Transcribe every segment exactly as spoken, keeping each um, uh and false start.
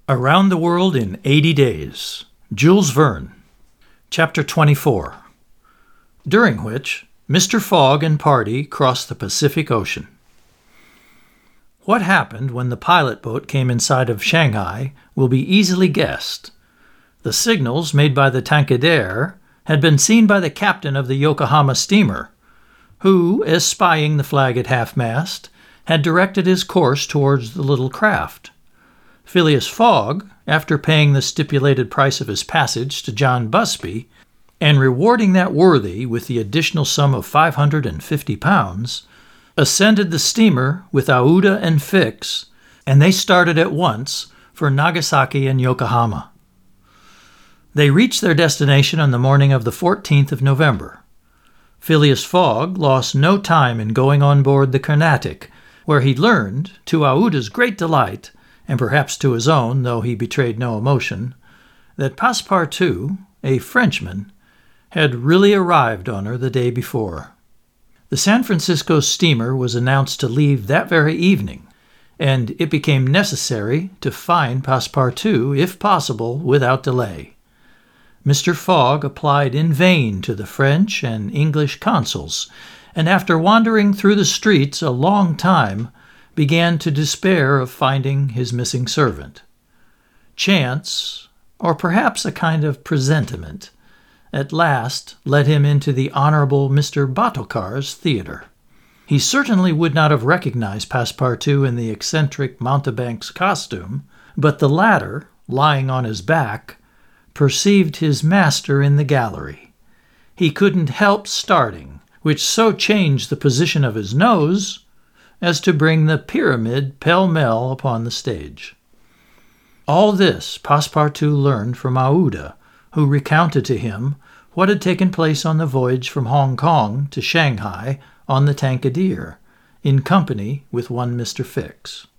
Around the World in eighty days. Jules Verne. Chapter twenty-four. During which Mister Fogg and party crossed the Pacific Ocean. What happened when the pilot boat came inside of Shanghai will be easily guessed. The signals made by the Tankadere had been seen by the captain of the Yokohama steamer, who, espying the flag at half-mast, had directed his course towards the little craft. Phileas Fogg, after paying the stipulated price of his passage to John Busby, and rewarding that worthy with the additional sum of five hundred and fifty pounds, ascended the steamer with Aouda and Fix, and they started at once for Nagasaki and Yokohama. They reached their destination on the morning of the fourteenth of November. Phileas Fogg lost no time in going on board the Carnatic, where he learned, to Aouda's great delight, and perhaps to his own, though he betrayed no emotion, that Passepartout, a Frenchman, had really arrived on her the day before. The San Francisco steamer was announced to leave that very evening, and it became necessary to find Passepartout, if possible, without delay. Mister Fogg applied in vain to the French and English consuls, and after wandering through the streets a long time, began to despair of finding his missing servant. Chance, or perhaps a kind of presentiment, at last led him into the Honorable Mister Batoccar's theatre. He certainly would not have recognized Passepartout in the eccentric mountebank's costume, but the latter, lying on his back, perceived his master in the gallery. He couldn't help starting, which so changed the position of his nose as to bring the pyramid pell-mell upon the stage. All this Passepartout learned from Aouda, who recounted to him what had taken place on the voyage from Hong Kong to Shanghai on the Tankadere, in company with one Mister Fix.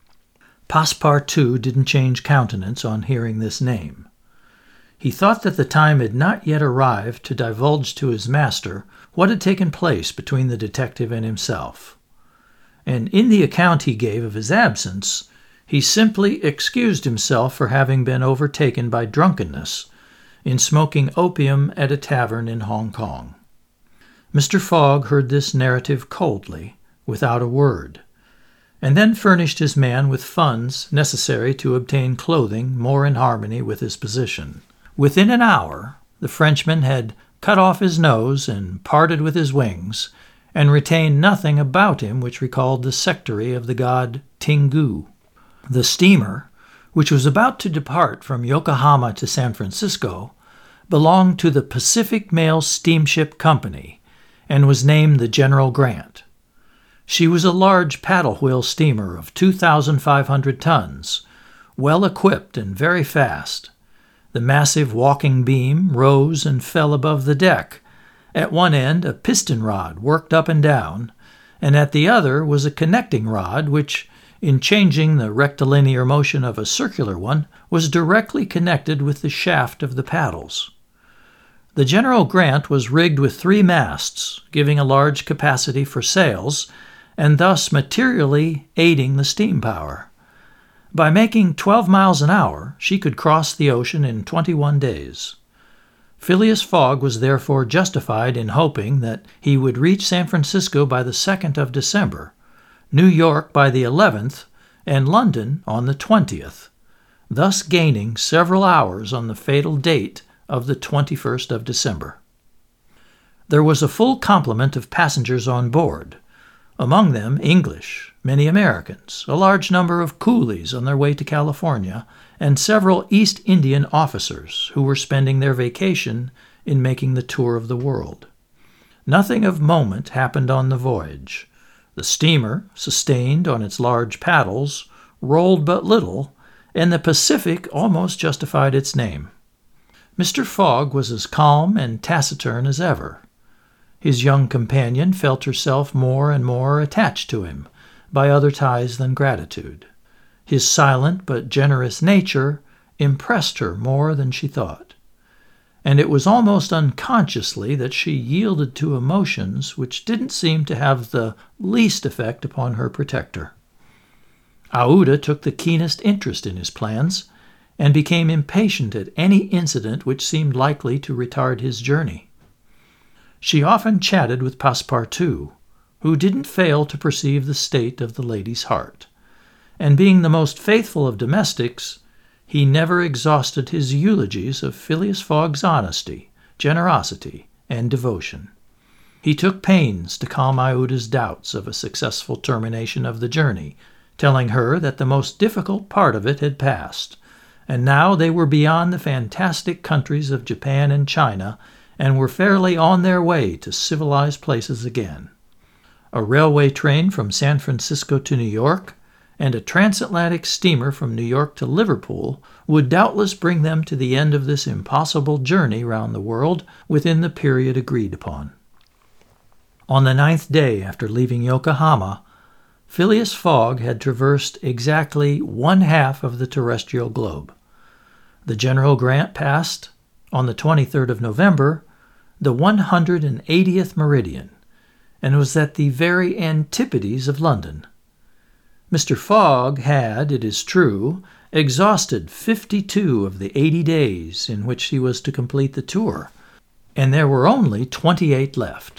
Passepartout didn't change countenance on hearing this name. He thought that the time had not yet arrived to divulge to his master what had taken place between the detective and himself, and in the account he gave of his absence, he simply excused himself for having been overtaken by drunkenness in smoking opium at a tavern in Hong Kong. Mister Fogg heard this narrative coldly, without a word, and then furnished his man with funds necessary to obtain clothing more in harmony with his position. Within an hour, the Frenchman had cut off his nose and parted with his wings, and retained nothing about him which recalled the sectary of the god Tingu. The steamer, which was about to depart from Yokohama to San Francisco, belonged to the Pacific Mail Steamship Company, and was named the General Grant. She was a large paddle-wheel steamer of two thousand five hundred tons, well equipped and very fast. The massive walking beam rose and fell above the deck. At one end, a piston rod worked up and down, and at the other was a connecting rod which, in changing the rectilinear motion of a circular one, was directly connected with the shaft of the paddles. The General Grant was rigged with three masts, giving a large capacity for sails, and thus materially aiding the steam power. By making twelve miles an hour, she could cross the ocean in twenty-one days. Phileas Fogg was therefore justified in hoping that he would reach San Francisco by the second of December, New York by the eleventh, and London on the twentieth, thus gaining several hours on the fatal date of the twenty-first of December. There was a full complement of passengers on board, among them English, many Americans, a large number of coolies on their way to California, and several East Indian officers who were spending their vacation in making the tour of the world. Nothing of moment happened on the voyage. The steamer, sustained on its large paddles, rolled but little, and the Pacific almost justified its name. Mister Fogg was as calm and taciturn as ever. His young companion felt herself more and more attached to him by other ties than gratitude. His silent but generous nature impressed her more than she thought, and it was almost unconsciously that she yielded to emotions which didn't seem to have the least effect upon her protector. Aouda took the keenest interest in his plans, and became impatient at any incident which seemed likely to retard his journey. She often chatted with Passepartout, who didn't fail to perceive the state of the lady's heart, and being the most faithful of domestics, he never exhausted his eulogies of Phileas Fogg's honesty, generosity, and devotion. He took pains to calm Iuda's doubts of a successful termination of the journey, telling her that the most difficult part of it had passed, and now they were beyond the fantastic countries of Japan and China and were fairly on their way to civilized places again. A railway train from San Francisco to New York and a transatlantic steamer from New York to Liverpool would doubtless bring them to the end of this impossible journey round the world within the period agreed upon. On the ninth day after leaving Yokohama, Phileas Fogg had traversed exactly one half of the terrestrial globe. The General Grant passed, on the twenty-third of November, the one hundred eightieth meridian, and was at the very antipodes of London. Mister Fogg had, it is true, exhausted fifty-two of the eighty days in which he was to complete the tour, and there were only twenty-eight left.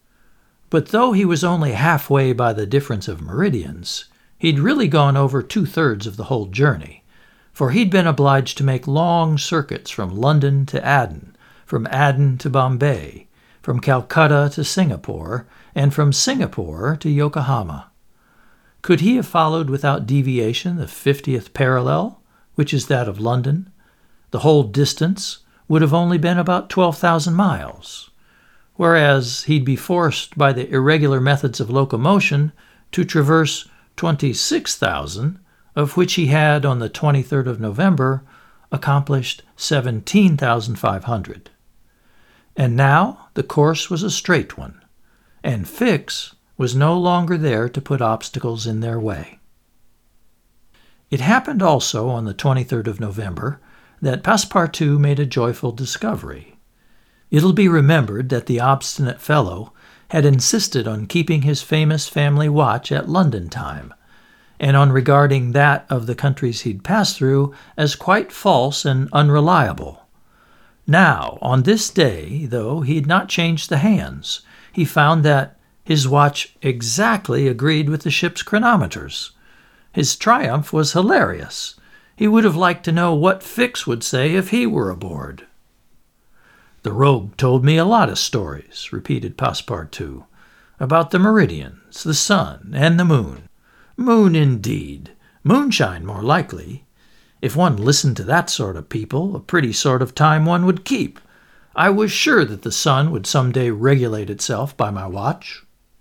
But though he was only halfway by the difference of meridians, he'd really gone over two-thirds of the whole journey, for he'd been obliged to make long circuits from London to Aden, from Aden to Bombay, from Calcutta to Singapore, and from Singapore to Yokohama. Could he have followed without deviation the fiftieth parallel, which is that of London, the whole distance would have only been about twelve thousand miles, whereas he'd be forced by the irregular methods of locomotion to traverse twenty-six thousand, of which he had, on the twenty-third of November, accomplished seventeen thousand five hundred. And now the course was a straight one, and Fix was no longer there to put obstacles in their way. It happened also on the twenty-third of November that Passepartout made a joyful discovery. It'll be remembered that the obstinate fellow had insisted on keeping his famous family watch at London time, and on regarding that of the countries he'd passed through as quite false and unreliable. Now, on this day, though he had not changed the hands, he found that his watch exactly agreed with the ship's chronometers. His triumph was hilarious. He would have liked to know what Fix would say if he were aboard. "The rogue told me a lot of stories," repeated Passepartout, "about the meridians, the sun, and the moon. Moon, indeed. Moonshine, more likely. If one listened to that sort of people, a pretty sort of time one would keep. I was sure that the sun would some day regulate itself by my watch."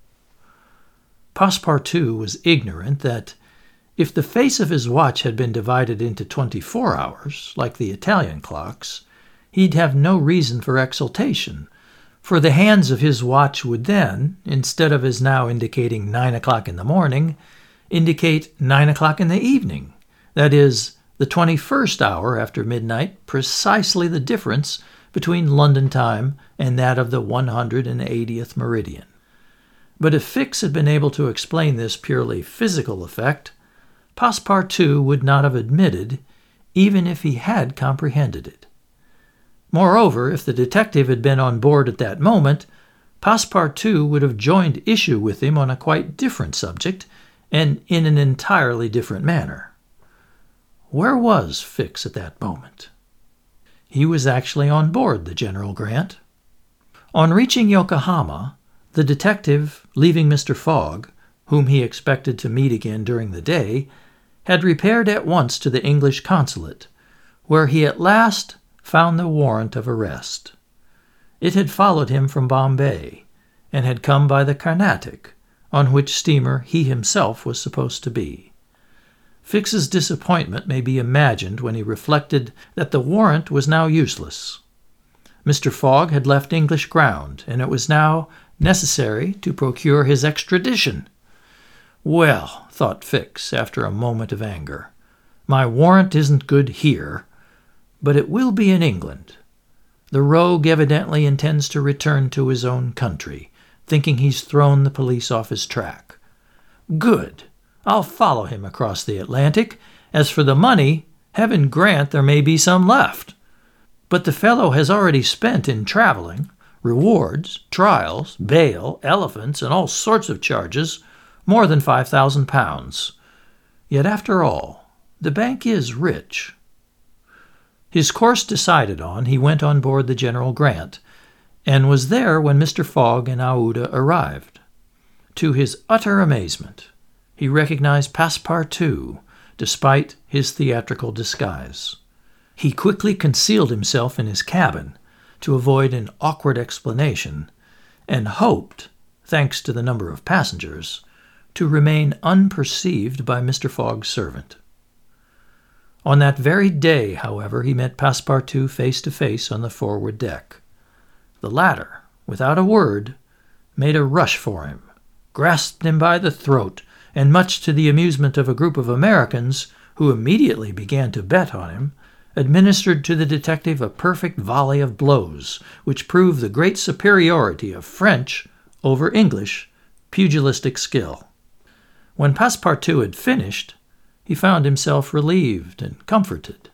Passepartout was ignorant that, if the face of his watch had been divided into twenty-four hours, like the Italian clocks, he'd have no reason for exultation, for the hands of his watch would then, instead of as now indicating nine o'clock in the morning, indicate nine o'clock in the evening, that is, the twenty-first hour after midnight, precisely the difference between London time and that of the one hundred eightieth meridian. But if Fix had been able to explain this purely physical effect, Passepartout would not have admitted, even if he had comprehended it. Moreover, if the detective had been on board at that moment, Passepartout would have joined issue with him on a quite different subject, and in an entirely different manner. Where was Fix at that moment? He was actually on board the General Grant. On reaching Yokohama, the detective, leaving Mister Fogg, whom he expected to meet again during the day, had repaired at once to the English consulate, where he at last found the warrant of arrest. It had followed him from Bombay, and had come by the Carnatic, on which steamer he himself was supposed to be. Fix's disappointment may be imagined when he reflected that the warrant was now useless. Mister Fogg had left English ground, and it was now necessary to procure his extradition. "Well," thought Fix after a moment of anger, "my warrant isn't good here, but it will be in England. The rogue evidently intends to return to his own country, thinking he's thrown the police off his track. Good. I'll follow him across the Atlantic. As for the money, Heaven grant there may be some left. But the fellow has already spent in traveling, rewards, trials, bail, elephants, and all sorts of charges, more than five thousand pounds. Yet after all, the bank is rich. His course decided on, he went on board the General Grant, and was there when Mister Fogg and Aouda arrived. To his utter amazement, he recognized Passepartout, despite his theatrical disguise. He quickly concealed himself in his cabin to avoid an awkward explanation, and hoped, thanks to the number of passengers, to remain unperceived by Mister Fogg's servant. On that very day, however, he met Passepartout face to face on the forward deck. The latter, without a word, made a rush for him, grasped him by the throat, and much to the amusement of a group of Americans, who immediately began to bet on him, administered to the detective a perfect volley of blows, which proved the great superiority of French over English pugilistic skill. When Passepartout had finished, he found himself relieved and comforted.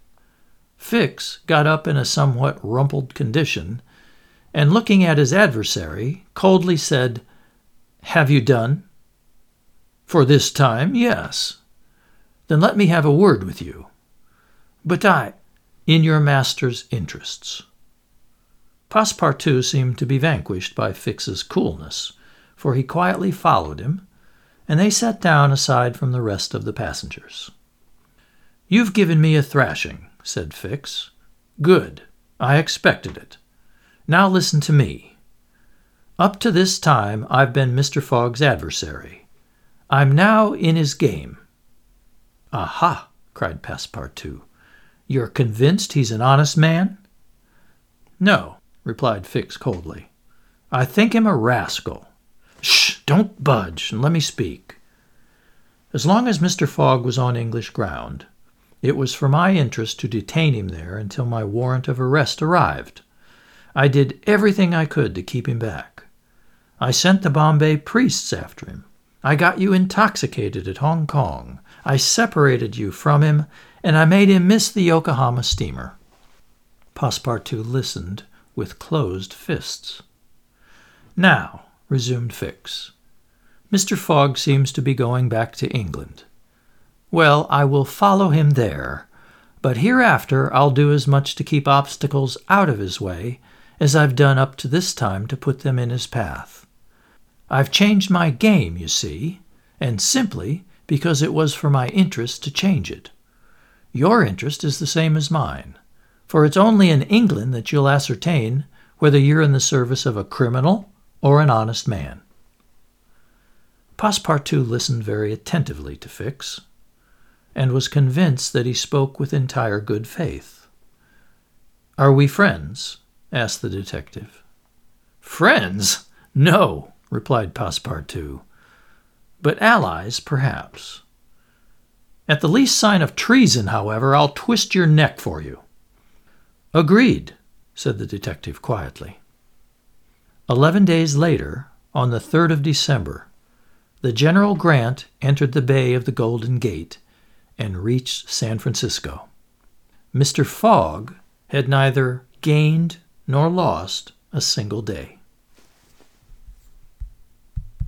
Fix got up in a somewhat rumpled condition, and looking at his adversary, coldly said, "Have you done?" "For this time, yes." "Then let me have a word with you." "But I—" "In your master's interests." Passepartout seemed to be vanquished by Fix's coolness, for he quietly followed him, and they sat down aside from the rest of the passengers. "You've given me a thrashing," said Fix. "Good. I expected it. Now listen to me. Up to this time I've been Mister Fogg's adversary. I'm now in his game." "Aha!" cried Passepartout. "You're convinced he's an honest man?" "No," replied Fix coldly. "I think him a rascal." "Shh! Don't budge, and let me speak. As long as Mister Fogg was on English ground, it was for my interest to detain him there until my warrant of arrest arrived. I did everything I could to keep him back. I sent the Bombay priests after him. I got you intoxicated at Hong Kong. I separated you from him, and I made him miss the Yokohama steamer." Passepartout listened with closed fists. "Now," resumed Fix, "Mister Fogg seems to be going back to England. Well, I will follow him there, but hereafter I'll do as much to keep obstacles out of his way as I've done up to this time to put them in his path. I've changed my game, you see, and simply because it was for my interest to change it. Your interest is the same as mine, for it's only in England that you'll ascertain whether you're in the service of a criminal or an honest man." Passepartout listened very attentively to Fix, and was convinced that he spoke with entire good faith. "Are we friends?" asked the detective. "Friends? No," replied Passepartout. "But allies, perhaps. At the least sign of treason, however, I'll twist your neck for you." "Agreed," said the detective quietly. Eleven days later, on the third of December, the General Grant entered the Bay of the Golden Gate and reached San Francisco. Mister Fogg had neither gained nor lost a single day.